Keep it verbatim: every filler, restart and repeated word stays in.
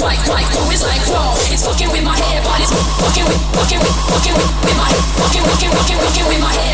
like, like, oh, it's like, whoa. It's fucking with my head, but it's fucking with, fucking with, fucking with, with my head. Fucking, fucking, fucking, fucking with my head.